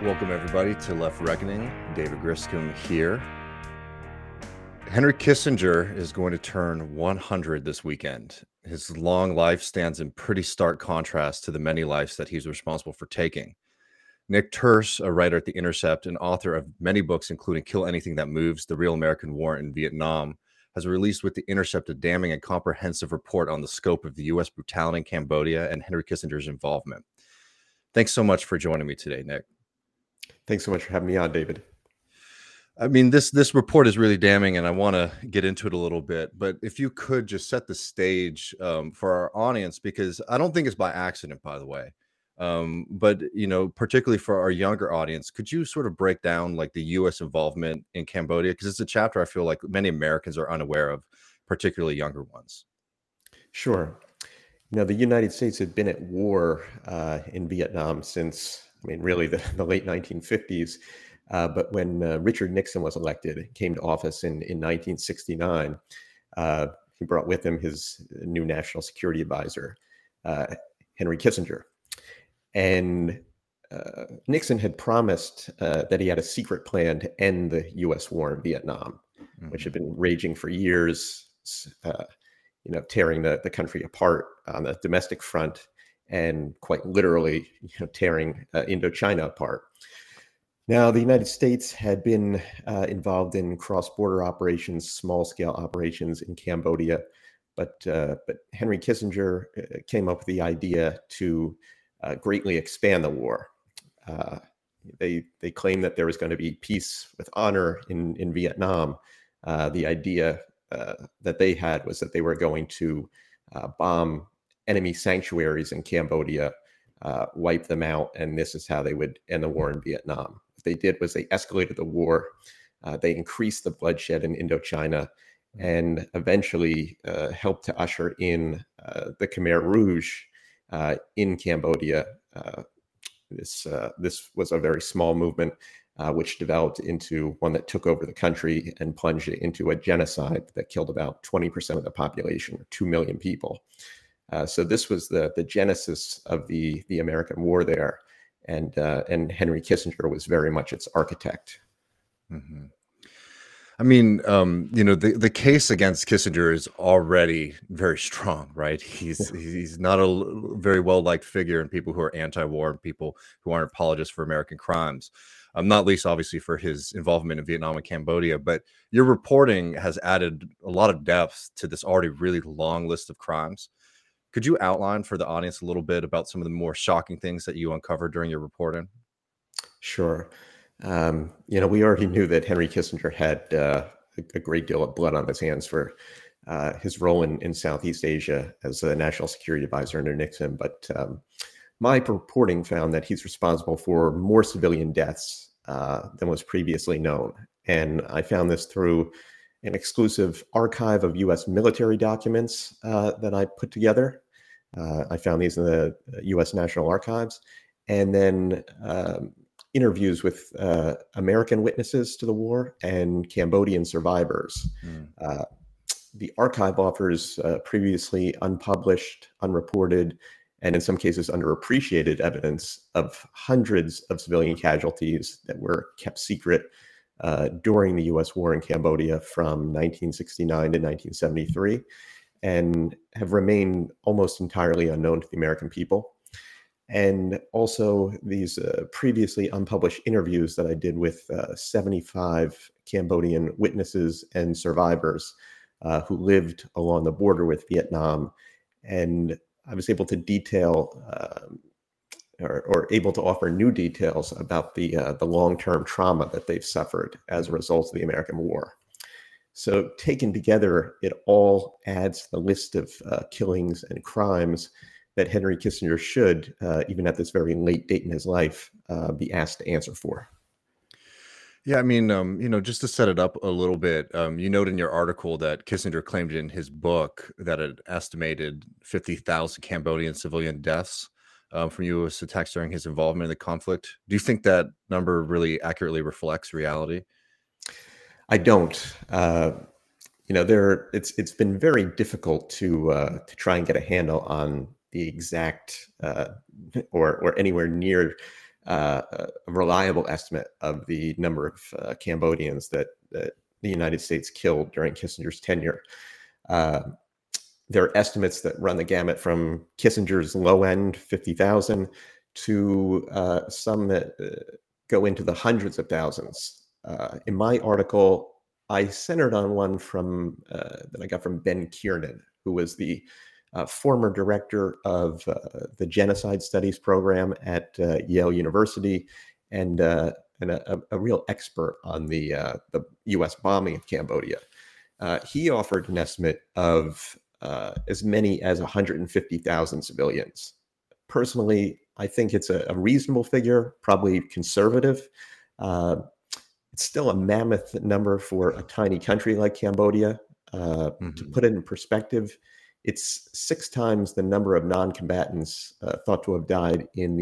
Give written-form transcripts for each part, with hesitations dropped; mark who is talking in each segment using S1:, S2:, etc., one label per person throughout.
S1: Welcome, everybody, to Left Reckoning. David Griscom here. Henry Kissinger is going to turn 100 this weekend. His long life stands in pretty stark contrast to the many lives that he's responsible for taking. Nick Turse, a writer at The Intercept and author of many books, including Kill Anything That Moves, The Real American War in Vietnam, has released with The Intercept a damning and comprehensive report on the scope of the U.S. brutality in Cambodia and Henry Kissinger's involvement. Thanks so much for joining me today, Nick.
S2: Thanks so much for having me on, David.
S1: I mean, this report is really damning, and I want to get into it a little bit. But if you could just set the stage for our audience, because I don't think it's by accident, by the way. But, particularly for our younger audience, could you sort of break down like the U.S. involvement in Cambodia? Because it's a chapter I feel like many Americans are unaware of, particularly younger ones.
S2: Sure. The United States had been at war in Vietnam since, really the late 1950s. But when Richard Nixon was elected, came to office in 1969, he brought with him his new national security advisor, Henry Kissinger. And Nixon had promised that he had a secret plan to end the U.S. war in Vietnam, which had been raging for years, tearing the country apart on the domestic front and quite literally, tearing Indochina apart. Now, the United States had been involved in cross-border operations, small-scale operations in Cambodia, but Henry Kissinger came up with the idea to greatly expand the war. They claimed that there was going to be peace with honor in Vietnam. The idea that they had was that they were going to bomb enemy sanctuaries in Cambodia, wipe them out, and this is how they would end the war in Vietnam. What they did was they escalated the war, they increased the bloodshed in Indochina, and eventually helped to usher in the Khmer Rouge in Cambodia. This was a very small movement, which developed into one that took over the country and plunged it into a genocide that killed about 20% of the population, or 2 million people. So this was the genesis of the American war there, and Henry Kissinger was very much its architect.
S1: Mm-hmm. I mean, the case against Kissinger is already very strong, right? He's not a very well-liked figure in people who are anti-war and people who aren't apologists for American crimes. Not least, obviously, for his involvement in Vietnam and Cambodia. But your reporting has added a lot of depth to this already really long list of crimes. Could you outline for the audience a little bit about some of the more shocking things that you uncovered during your reporting?
S2: Sure. We already knew that Henry Kissinger had a great deal of blood on his hands for his role in Southeast Asia as a national security advisor under Nixon. But my reporting found that he's responsible for more civilian deaths than was previously known. And I found this through an exclusive archive of U.S. military documents that I put together. I found these in the U.S. National Archives, and then interviews with American witnesses to the war and Cambodian survivors. The archive offers previously unpublished, unreported, and in some cases underappreciated evidence of hundreds of civilian casualties that were kept secret during the U.S. war in Cambodia from 1969 to 1973, and have remained almost entirely unknown to the American people. And also these previously unpublished interviews that I did with 75 Cambodian witnesses and survivors who lived along the border with Vietnam. And I was able to detail or able to offer new details about the long-term trauma that they've suffered as a result of the American war. So taken together, it all adds to the list of killings and crimes that Henry Kissinger should, even at this very late date in his life, be asked to answer for.
S1: Yeah, I mean, just to set it up a little bit, you note in your article that Kissinger claimed in his book that it estimated 50,000 Cambodian civilian deaths from U.S. attacks during his involvement in the conflict. Do you think that number really accurately reflects reality?
S2: I don't. It's been very difficult to try and get a handle on the exact or anywhere near a reliable estimate of the number of Cambodians that the United States killed during Kissinger's tenure. There are estimates that run the gamut from Kissinger's low end, 50,000, to some that go into the hundreds of thousands. In my article, I centered on one from that I got from Ben Kiernan, who was the former director of the Genocide Studies program at Yale University, and a real expert on the U.S. bombing of Cambodia. He offered an estimate of as many as 150,000 civilians. Personally, I think it's a reasonable figure, probably conservative. It's still a mammoth number for a tiny country like Cambodia. To put it in perspective, it's 6 times the number of non-combatants thought to have died in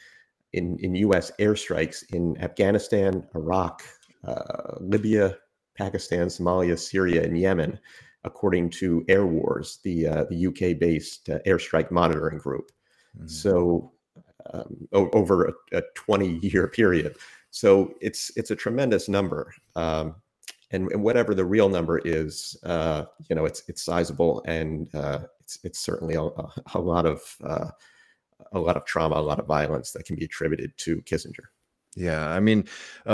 S2: U.S. airstrikes in Afghanistan, Iraq, Libya, Pakistan, Somalia, Syria, and Yemen, according to Air Wars, the UK-based airstrike monitoring group. So over a 20-year period. So it's a tremendous number. And whatever the real number is, it's sizable, and it's certainly a lot of trauma, a lot of violence that can be attributed to Kissinger.
S1: Yeah, I mean,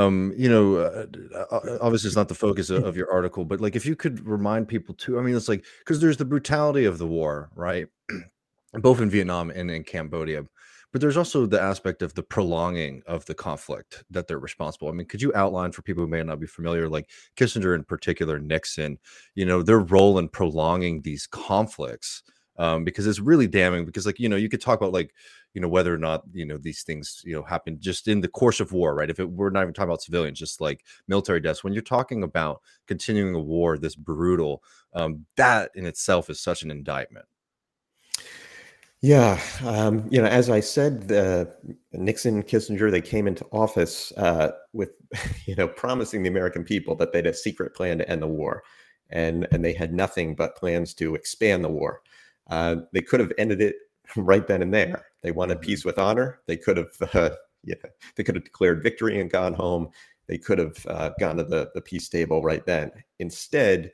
S1: obviously it's not the focus of your article, but like if you could remind people too, I mean, it's like, because there's the brutality of the war, right? Both in Vietnam and in Cambodia, but there's also the aspect of the prolonging of the conflict that they're responsible. I mean, could you outline for people who may not be familiar, like Kissinger in particular, Nixon, their role in prolonging these conflicts? Because it's really damning, because you could talk about whether or not these things happen just in the course of war, right? We're not even talking about civilians, just like military deaths. When you're talking about continuing a war this brutal, that in itself is such an indictment.
S2: Yeah, as I said, Nixon, Kissinger, they came into office with promising the American people that they had a secret plan to end the war, and they had nothing but plans to expand the war. They could have ended it right then and there. They wanted peace with honor. They could have, declared victory and gone home. They could have gone to the peace table right then. Instead,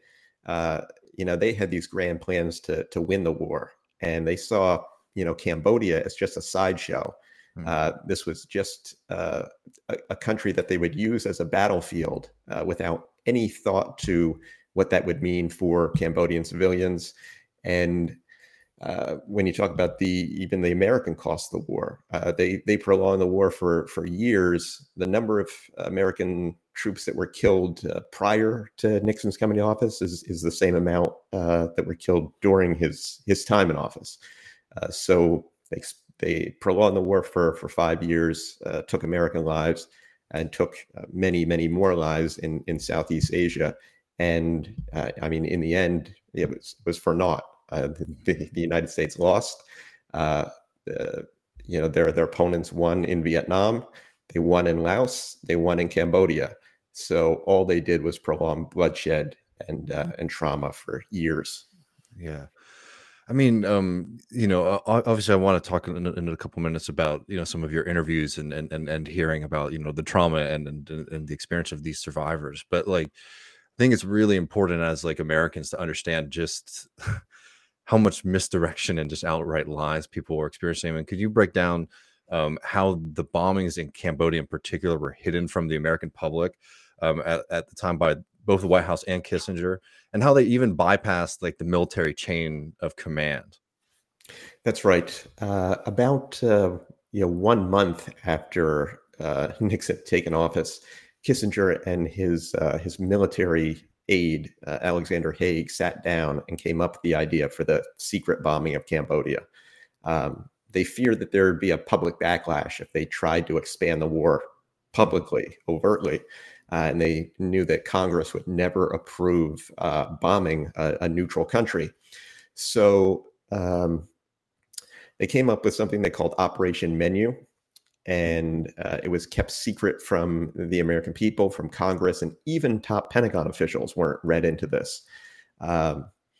S2: they had these grand plans to win the war, and they saw Cambodia as just a sideshow. This was just a country that they would use as a battlefield without any thought to what that would mean for Cambodian civilians. And when you talk about even the American cost of the war, they prolonged the war for years. The number of American troops that were killed prior to Nixon's coming to office is the same amount that were killed during his time in office. So they prolonged the war for 5 years, took American lives, and took many, many more lives in Southeast Asia. And in the end, it was for naught. The United States lost. Their opponents won in Vietnam. They won in Laos. They won in Cambodia. So all they did was prolong bloodshed and trauma for years.
S1: Yeah. I mean, obviously I want to talk in a couple minutes about, some of your interviews and hearing about, the trauma and the experience of these survivors. But I think it's really important as Americans to understand just how much misdirection and just outright lies people were experiencing. I mean, could you break down how the bombings in Cambodia in particular were hidden from the American public at the time by both the White House and Kissinger, and how they even bypassed the military chain of command?
S2: That's right. About 1 month after Nixon had taken office, Kissinger and his military aide, Alexander Haig, sat down and came up with the idea for the secret bombing of Cambodia. They feared that there would be a public backlash if they tried to expand the war publicly, overtly. And they knew that Congress would never approve bombing a neutral country. So they came up with something they called Operation Menu. And it was kept secret from the American people, from Congress, and even top Pentagon officials weren't read into this.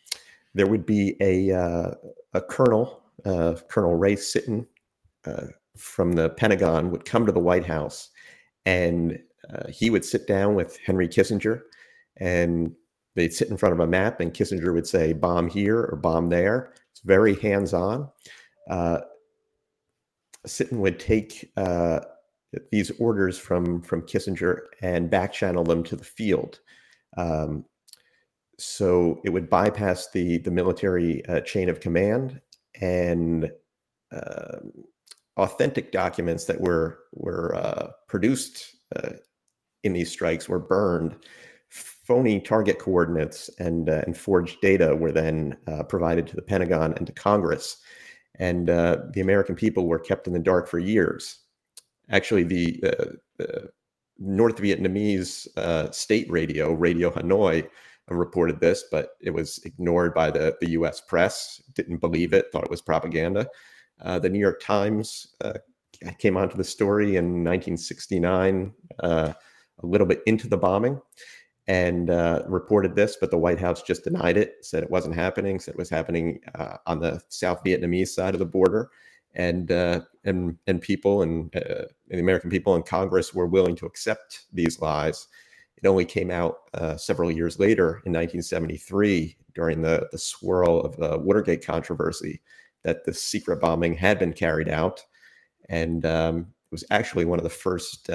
S2: There would be a colonel, Colonel Ray Sitton, from the Pentagon would come to the White House, and he would sit down with Henry Kissinger, and they'd sit in front of a map, and Kissinger would say, bomb here or bomb there. It's very hands-on. Sitton would take these orders from Kissinger and back channel them to the field. So it would bypass the military chain of command, and authentic documents that were produced in these strikes were burned. Phony target coordinates and forged data were then provided to the Pentagon and to Congress. And the American people were kept in the dark for years. Actually, the North Vietnamese state radio, Radio Hanoi, reported this, but it was ignored by the U.S. press, didn't believe it, thought it was propaganda. The New York Times came onto the story in 1969, a little bit into the bombing, and reported this, but the White House just denied it, said it wasn't happening, said it was happening on the South Vietnamese side of the border, and people and the American people in Congress were willing to accept these lies. It only came out several years later in 1973 during the swirl of the Watergate controversy that the secret bombing had been carried out, and it was actually one of the first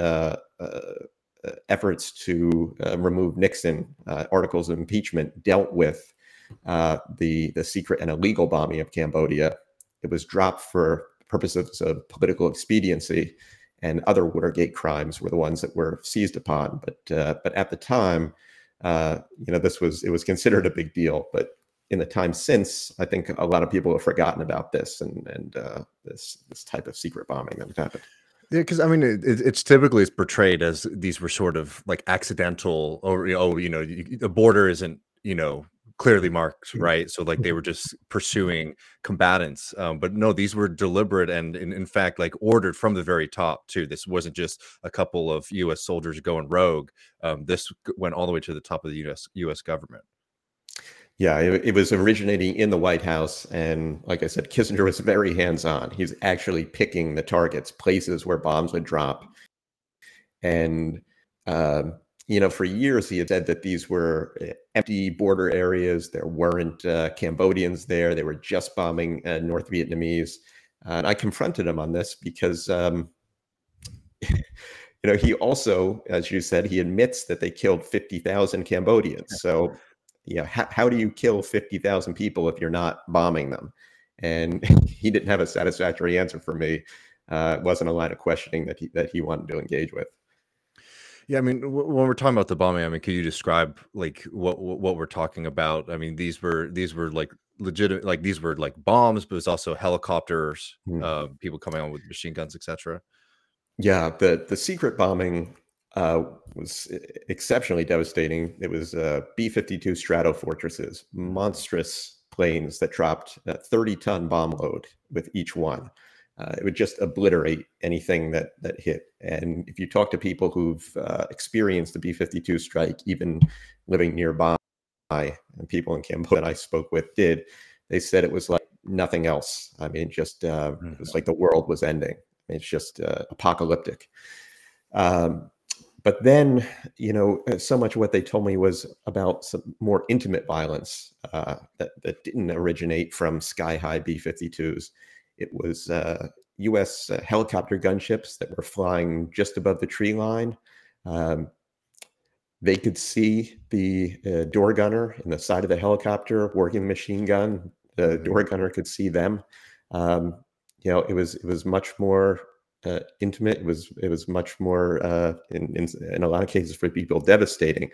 S2: efforts to remove Nixon. Articles of impeachment dealt with the secret and illegal bombing of Cambodia. It was dropped for purposes of political expediency, and other Watergate crimes were the ones that were seized upon. But at the time, it was considered a big deal. But in the time since, I think a lot of people have forgotten about this and this type of secret bombing that happened.
S1: Yeah, because I mean, it's typically portrayed as these were sort of like accidental, or the border isn't clearly marked, right? So like they were just pursuing combatants, but no, these were deliberate and in fact like ordered from the very top too. This wasn't just a couple of U.S. soldiers going rogue. This went all the way to the top of the U.S. government.
S2: Yeah, it was originating in the White House. And like I said, Kissinger was very hands-on. He's actually picking the targets, places where bombs would drop. And, for years, he had said that these were empty border areas. There weren't Cambodians there. They were just bombing North Vietnamese. And I confronted him on this because, he also, as you said, he admits that they killed 50,000 Cambodians. So, how do you kill 50,000 people if you're not bombing them? And he didn't have a satisfactory answer for me. It wasn't a line of questioning that he wanted to engage with.
S1: Yeah, I mean, when we're talking about the bombing, I mean, could you describe like what we're talking about? I mean, these were like legitimate, like these were like bombs, but it's also helicopters, people coming on with machine guns, etc.
S2: Yeah, the secret bombing was exceptionally devastating. It was B-52 Stratofortresses, monstrous planes that dropped a 30-ton bomb load with each one. It would just obliterate anything that hit. And if you talk to people who've experienced the B-52 strike, even living nearby, and people in Cambodia that I spoke with did, they said it was like nothing else. I mean, just it was like the world was ending. It's just apocalyptic. But then, so much of what they told me was about some more intimate violence that didn't originate from sky-high B-52s. It was U.S. Helicopter gunships that were flying just above the tree line. They could see the door gunner in the side of the helicopter working the machine gun. The door gunner could see them. It was much more intimate. It was much more in a lot of cases for people devastating.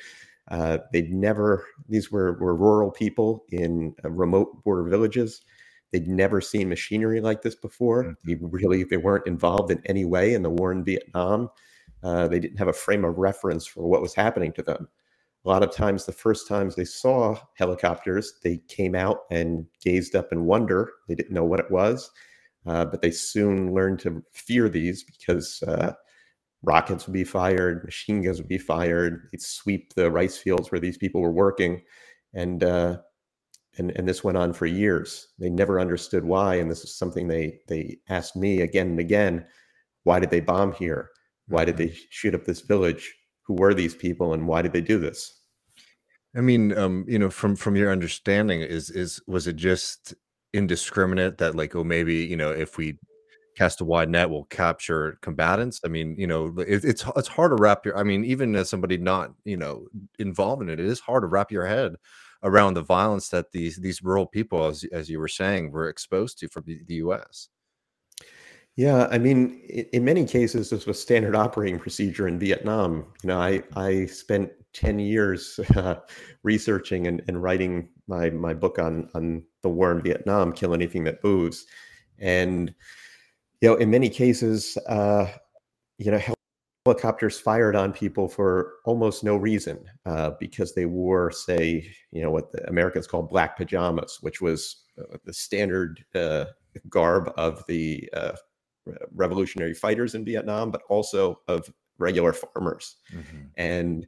S2: These were rural people in remote border villages. They'd never seen machinery like this before. They weren't involved in any way in the war in Vietnam. They didn't have a frame of reference for what was happening to them. A lot of times, the first times they saw helicopters, they came out and gazed up in wonder. They didn't know what it was. But they soon learned to fear these because rockets would be fired, machine guns would be fired. They'd sweep the rice fields where these people were working. And And this went on for years. They never understood why. And this is something they asked me again and again. Why did they bomb here? Why did they shoot up this village? Who were these people and why did they do this?
S1: I mean, from your understanding, is was it just indiscriminate that like, oh, maybe, if we cast a wide net, we'll capture combatants? I mean, it's hard to wrap your I mean, even as somebody not, involved in it, it is hard to wrap your head around the violence that these rural people, as you were saying, were exposed to from the US.
S2: Yeah, I mean, in many cases, this was standard operating procedure in Vietnam. I spent 10 years researching and writing my book on the war in Vietnam, Kill Anything That Moves. And, in many cases, you know, helicopters fired on people for almost no reason because they wore, say, what the Americans call black pajamas, which was the standard garb of the revolutionary fighters in Vietnam, but also of regular farmers.
S1: Mhm.
S2: And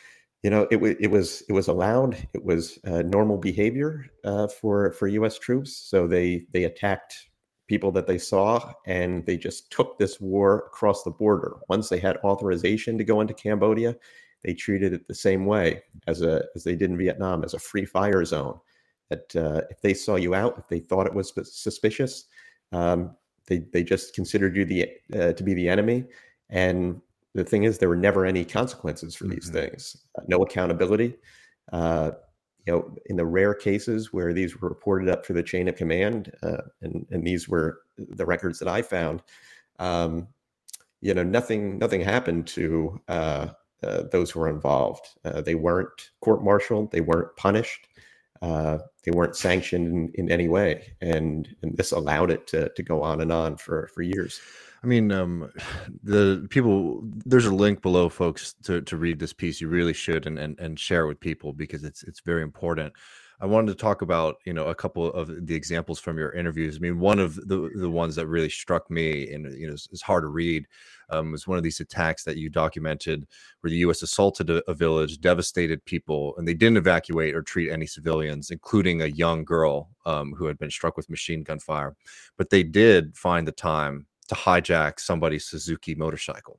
S2: it was allowed. It was normal behavior for U.S. troops. So they attacked people that they saw, and they just took this war across the border. Once they had authorization to go into Cambodia, they treated it the same way as they did in Vietnam, as a free fire zone. That if they saw you out, if they thought it was suspicious, um, they just considered you to be the enemy. And the thing is, there were never any consequences for these
S1: Mhm.
S2: things. No accountability. Uh, in the rare cases where these were reported up through the chain of command, and these were the records that I found, um, nothing happened to those who were involved. They weren't court-martialed. They weren't punished. They weren't sanctioned in any way, and this allowed it to go on for years.
S1: I mean, the people there's a link below, folks, to read this piece. You really should and share it with people because it's very important. I wanted to talk about, a couple of the examples from your interviews. I mean, one of the ones that really struck me and, is hard to read, was one of these attacks that you documented where the U.S. assaulted a village, devastated people, and they didn't evacuate or treat any civilians, including a young girl who had been struck with machine gun fire. But they did find the time to hijack somebody's Suzuki motorcycle.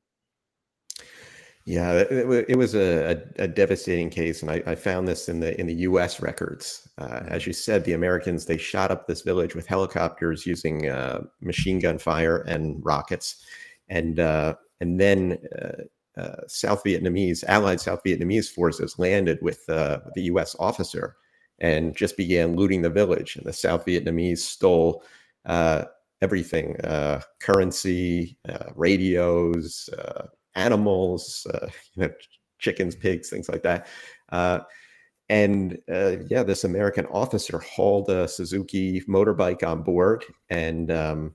S2: Yeah, it was a devastating case, and I found this in the U.S. records. As
S1: Mhm.
S2: you said, the Americans, they shot up this village with helicopters using machine gun fire and rockets, and then Allied South Vietnamese forces landed with the U.S. officer and just began looting the village. And the South Vietnamese stole everything: currency, radios. Animals, chickens, pigs, things like that. And this American officer hauled a Suzuki motorbike on board, and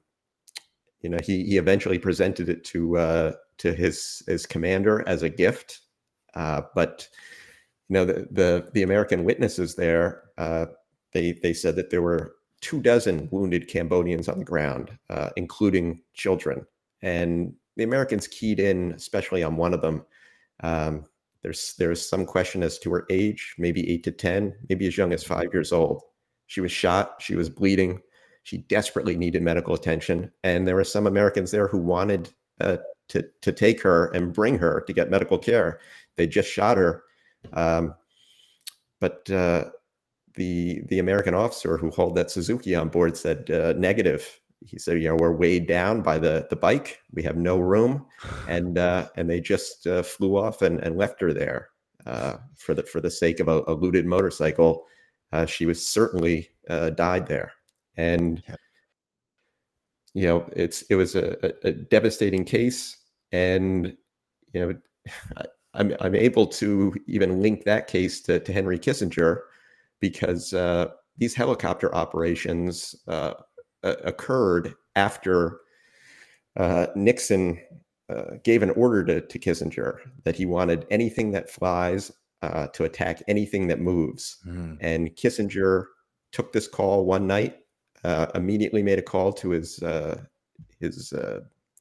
S2: he eventually presented it to his commander as a gift. But the American witnesses there, they said that there were 24 wounded Cambodians on the ground, including children. And the Americans keyed in, especially on one of them. Um, there's some question as to her age, maybe 8 to 10, maybe as young as 5 years old. She was shot. She was bleeding. She desperately needed medical attention, and there were some Americans there who wanted to take her and bring her to get medical care. They just shot her, um, but the American officer who hauled that Suzuki on board said negative. He said, we're weighed down by the bike. We have no room, and they just flew off and left her there for the sake of a looted motorcycle. She was certainly died there, and
S1: Yeah.
S2: it was a devastating case, and you know I'm able to even link that case to Henry Kissinger, because these helicopter operations occurred after Nixon gave an order to Kissinger that he wanted anything that flies to attack anything that moves.
S1: Mhm.
S2: And Kissinger took this call one night, immediately made a call to his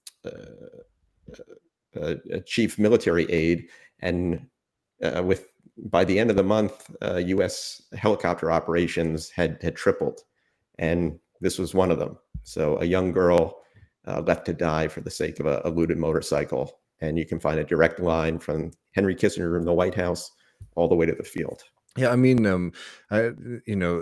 S2: chief military aide, and with by the end of the month, U.S. helicopter operations had tripled, and this was one of them. So a young girl left to die for the sake of a looted motorcycle. And you can find a direct line from Henry Kissinger in the White House all the way to the field.
S1: Yeah, I mean, you know,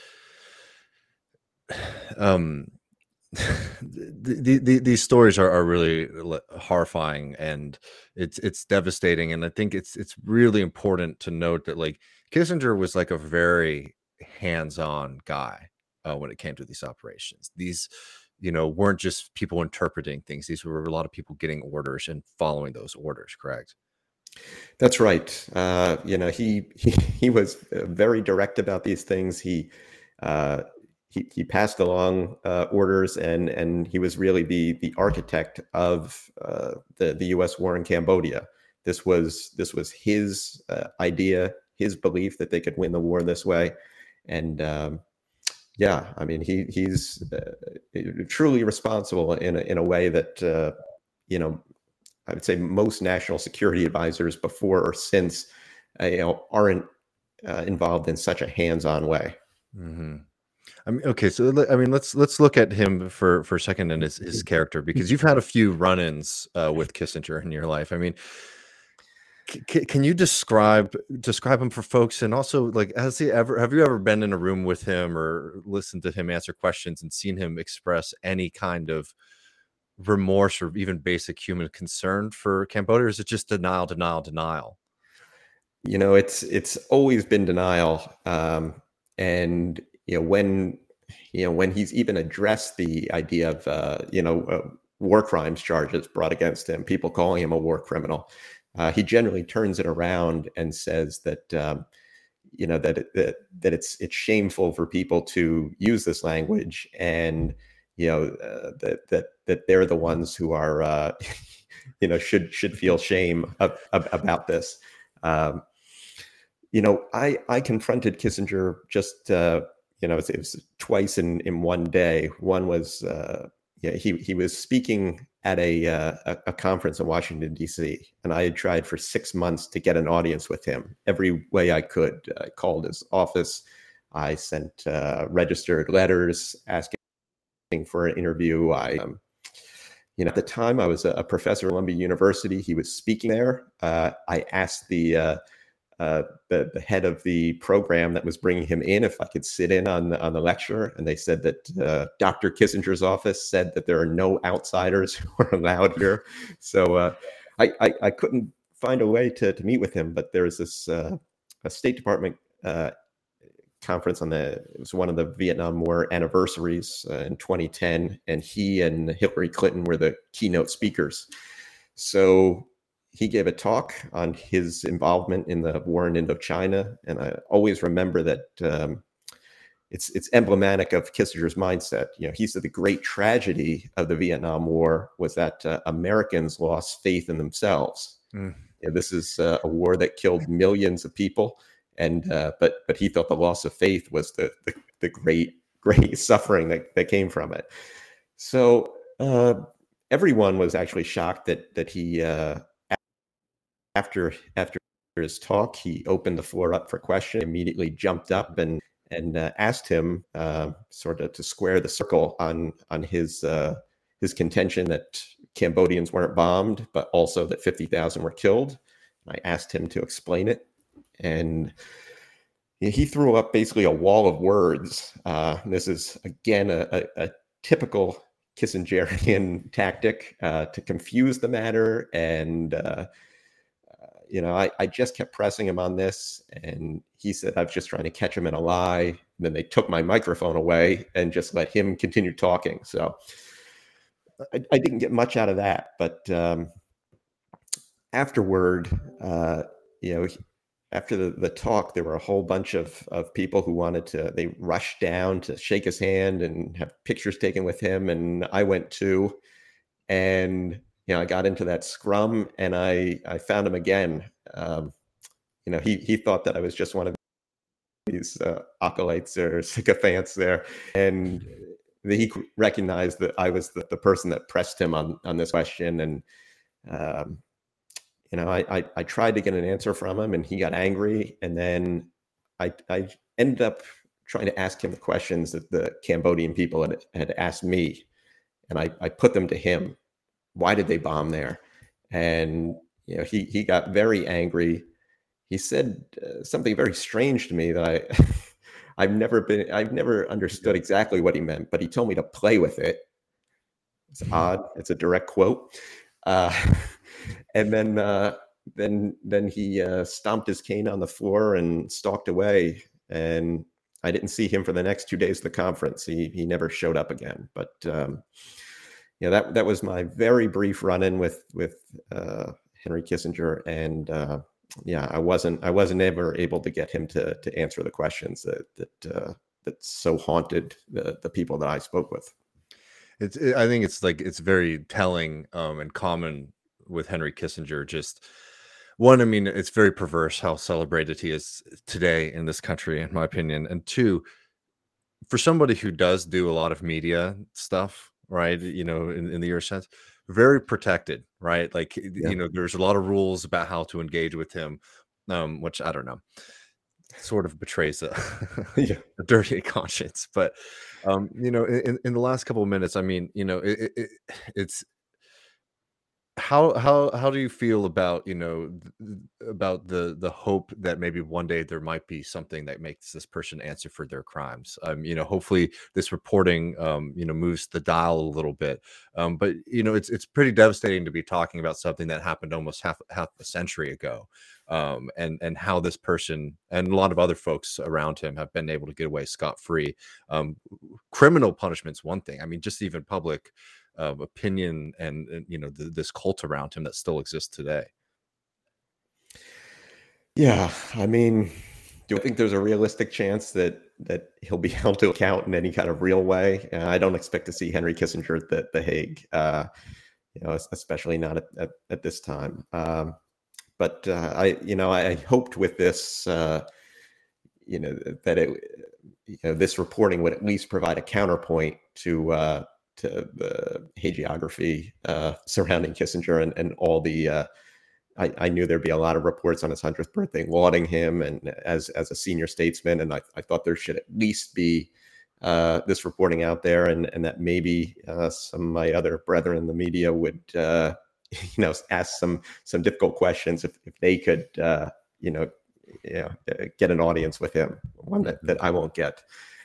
S1: these stories are really horrifying, and it's devastating. And I think it's really important to note that, like, Kissinger was like a very hands-on guy when it came to these operations. These, weren't just people interpreting things. These were a lot of people getting orders and following those orders. Correct?
S2: That's right. He was very direct about these things. He passed along orders, and he was really the architect of the U.S. war in Cambodia. This was his idea, his belief that they could win the war this way, and yeah, I mean he's truly responsible in a way that I would say most national security advisors before or since aren't involved in such a hands-on way.
S1: Mm-hmm. I mean, okay, so let's look at him for a second and his character, because you've had a few run-ins with Kissinger in your life. I mean, can you describe him for folks? And also, like, have you ever been in a room with him or listened to him answer questions and seen him express any kind of remorse or even basic human concern for Cambodia? Or is it just denial?
S2: It's always been denial, and when he's even addressed the idea of war crimes charges brought against him, people calling him a war criminal, he generally turns it around and says that that it's shameful for people to use this language, and that they're the ones who are should feel shame about this. I confronted Kissinger just it was twice in one day. One was he was speaking at a conference in Washington, D.C., and I had tried for 6 months to get an audience with him every way I could. I called his office. I sent registered letters asking for an interview. At the time I was a professor at Columbia University. He was speaking there. I asked the head of the program that was bringing him in if I could sit in on the lecture, and they said that Dr. Kissinger's office said that there are no outsiders who are allowed here. So I couldn't find a way to meet with him, but there was this a State Department conference it was one of the Vietnam War anniversaries in 2010, and he and Hillary Clinton were the keynote speakers. So he gave a talk on his involvement in the war in Indochina, and I always remember that it's emblematic of Kissinger's mindset. He said the great tragedy of the Vietnam War was that Americans lost faith in themselves. This is a war that killed millions of people, and but he felt the loss of faith was the great suffering that came from it. So everyone was actually shocked that he. After his talk, he opened the floor up for questions, immediately jumped up and asked him sort of to square the circle on his contention that Cambodians weren't bombed, but also that 50,000 were killed. I asked him to explain it, and he threw up basically a wall of words. This is, again, a typical Kissingerian tactic to confuse the matter, and I just kept pressing him on this, and he said, I was just trying to catch him in a lie. And then they took my microphone away and just let him continue talking. So I didn't get much out of that. But afterward, after the talk, there were a whole bunch of people who they rushed down to shake his hand and have pictures taken with him. And I went too. And I got into that scrum, and I found him again. He thought that I was just one of these acolytes or sycophants there, and he recognized that I was the person that pressed him on this question. And I tried to get an answer from him, and he got angry, and then I ended up trying to ask him the questions that the Cambodian people had asked me, and I put them to him. Why did they bomb there? And he got very angry. He said something very strange to me that I've never understood exactly what he meant, but he told me to play with it. It's odd. It's a direct quote. Uh, and then he stomped his cane on the floor and stalked away. And I didn't see him for the next 2 days of the conference. He never showed up again. But that was my very brief run-in with Henry Kissinger, and I wasn't ever able to get him to answer the questions that so haunted the people that I spoke with.
S1: I think it's very telling and common with Henry Kissinger. Just one, I mean, it's very perverse how celebrated he is today in this country, in my opinion. And two, for somebody who does do a lot of media stuff, right? In the year sense, very protected, right? Like,
S2: Yeah.
S1: there's a lot of rules about how to engage with him, which I don't know, sort of betrays
S2: Yeah.
S1: a dirty conscience. But in the last couple of minutes, I mean, it's how do you feel about about the hope that maybe one day there might be something that makes this person answer for their crimes? Hopefully this reporting moves the dial a little bit, but it's pretty devastating to be talking about something that happened almost half a century ago, and how this person and a lot of other folks around him have been able to get away scot-free. Criminal punishment's one thing. I mean, just even public opinion and this cult around him that still exists today.
S2: Yeah, I mean, do I think there's a realistic chance that he'll be held to account in any kind of real way? I don't expect to see Henry Kissinger at the Hague, especially not at this time. But I hoped with this, that this reporting would at least provide a counterpoint to the hagiography surrounding Kissinger and all the. I knew there'd be a lot of reports on his 100th birthday lauding him and as a senior statesman, and I thought there should at least be this reporting out there, and that maybe some of my other brethren in the media would ask some difficult questions if they could get an audience with him, one that I won't get.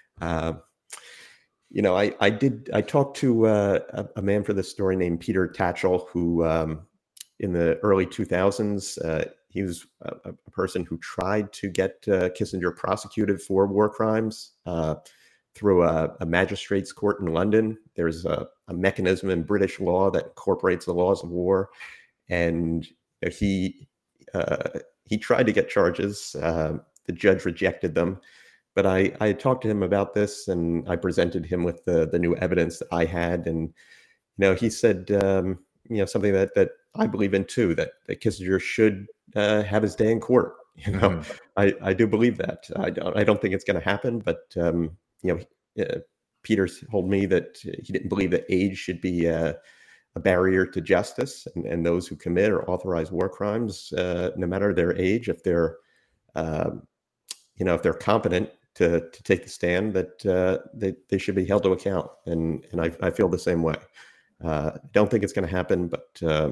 S2: I talked to a man for this story named Peter Tatchell, who in the early 2000s, he was a person who tried to get Kissinger prosecuted for war crimes through a magistrate's court in London. There's a mechanism in British law that incorporates the laws of war, and he tried to get charges. The judge rejected them. But I talked to him about this, and I presented him with the new evidence that I had, and he said something that I believe in too, that Kissinger should have his day in court. I do believe that. I don't think it's going to happen, but Peter told me that he didn't believe that age should be a barrier to justice, and those who commit or authorize war crimes, no matter their age, if they're if they're competent to take the stand, that they should be held to account, and I feel the same way. I don't think it's going to happen, but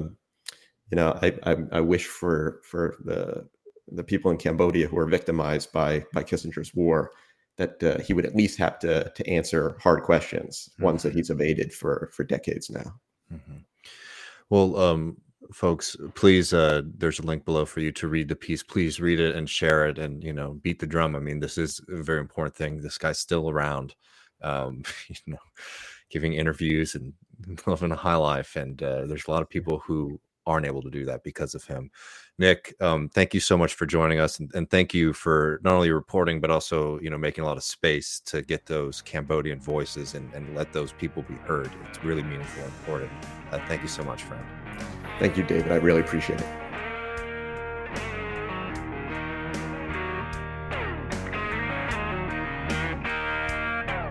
S2: I wish for the people in Cambodia who are victimized by Kissinger's war that he would at least have to answer hard questions, ones that he's evaded for decades now.
S1: Mm-hmm. Well, folks, please, there's a link below for you to read the piece. Please read it and share it, and beat the drum. I mean, this is a very important thing. This guy's still around, giving interviews and living a high life, and there's a lot of people who aren't able to do that because of him. Nick, thank you so much for joining us, and thank you for not only reporting but also making a lot of space to get those Cambodian voices and let those people be heard. It's really meaningful and important. Thank you so much, friend.
S2: Thank you, David. I really appreciate it.